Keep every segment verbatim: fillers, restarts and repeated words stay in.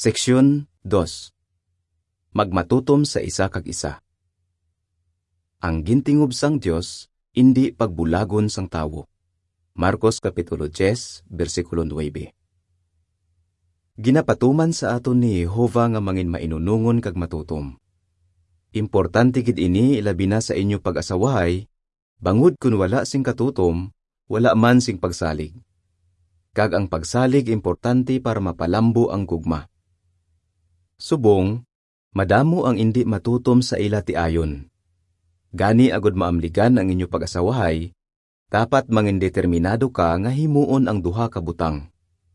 Seksyon dos. Magmatutom sa isa kag isa. Ang gintingob sang Dios, indi pagbulagon sang tawo. Marcos Kapitulo ten, versikulo nine. Ginapatuman sa aton ni Jehova nga mangin mainunungon kag matutom. Importante gid ini ilabi na sa inyo pag-asawahay, bangod kun wala sing katutom, wala man sing pagsalig. Kag ang pagsalig importante para mapalambo ang gugma. Subong, madamo ang indi matutom sa ila ti ayon. Gani agud maamligan ang inyo pag-asawahay, dapat mangin determinado ka nga himuon ang duha ka butang.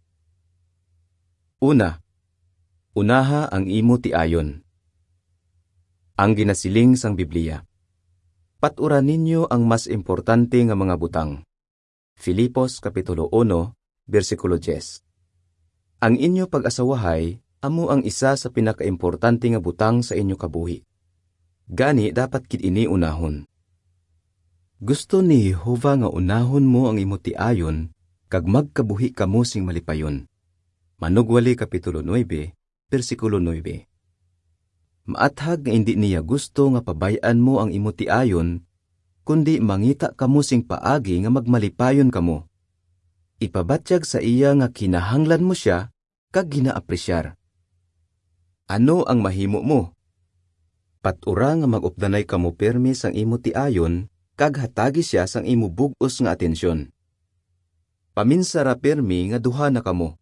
Una, unaha ang imo ti ayon. Ang ginasiling sang Biblia. Paturan ninyo ang mas importante nga mga butang. Filipos Kapitulo one, versikulo ten. Ang inyo pag-asawahay, amo ang isa sa pinakaimportante nga butang sa inyo kabuhi. Gani dapat kid ini unahon. Gusto ni Jehova nga unahon mo ang imo ti ayon, kag magkabuhi kamo sing malipayon. Manugwali Kapitulo nine, versikulo nine. Maathag nga hindi niya gusto nga pabayaan mo ang imo ti ayon, kundi mangita kamo sing paagi nga magmalipayon kamo. Ipabatyag sa iya nga kinahanglan mo siya, kag ginaapresyar. Ano ang mahimo mo? Patura nga mag-updanay kamo permi sang imo ti ayon, kag hatagi siya sang imo bug-os nga atensyon. Paminsara permi nga duha na kamo.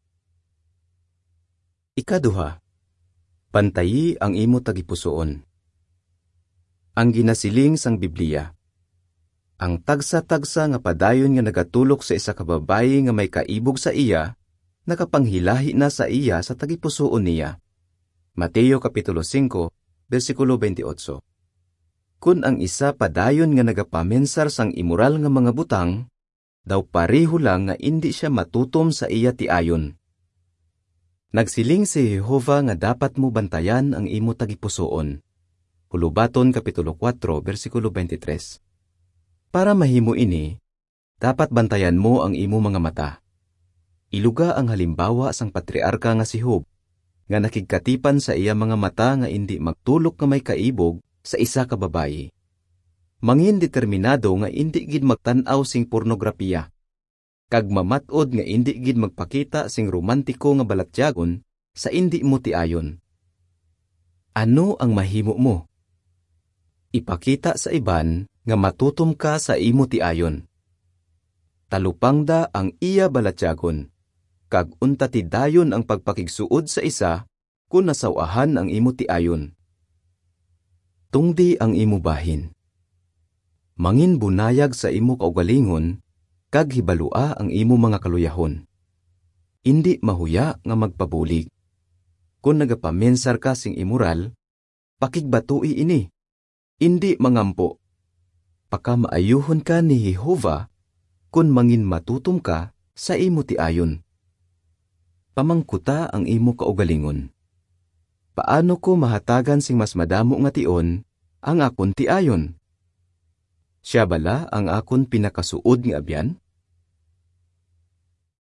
Ikaduha, pantayi ang imo tagipusoon. Ang ginasiling sang Biblia. Ang tagsa-tagsa nga padayon nga nagatulok sa isa ka babayi nga may kaibog sa iya, nakapanghilahi na sa iya sa tagipusoon niya. Mateo Kapitulo five, versikulo twenty-eight. Kun ang isa padayon nga nagapamensar sang immoral nga mga butang, daw pareho lang nga indi siya matutom sa iya ti ayon. Nagsiling si Jehova nga dapat mo bantayan ang imo tagipusoon. Hulubaton Kapitulo four, versikulo twenty-three. Para mahimo ini, dapat bantayan mo ang imo mga mata. Iluga ang halimbawa sang patriarka nga si Job, nga nakigkatipan sa iya mga mata nga indi magtulok nga may kaibog sa isa ka babayi. Mangin determinado nga indi gid magtan-aw sing pornografiya. Kag mamatod nga indi gid magpakita sing romantiko nga balatyagon sa indi mo ti ayon. Ano ang mahimo mo? Ipakita sa iban nga matutom ka sa imo ti ayon. Talupangda ang iya balatyagon, kag unta ti dayon ang pagpakigsuod sa isa kun nasawahan ang imo ti ayon. Tungdi ang imo bahin. Mangin bunayag sa imo kaugalingon, kag hibalua ang imo mga kaluyahon. Indi mahuya nga magpabulig. Kung nagapamensar ka sing immoral, pakigbatui ini. Indi mangampo. Paka maayuhon ka ni Jehova, kun mangin matutom ka sa imo ti ayon. Pamangkuta ang imo kaugalingon. Paano ko mahatagan sing mas madamo nga tion ang akon ti ayon? Siya bala ang akon pinakasuod nga abyan?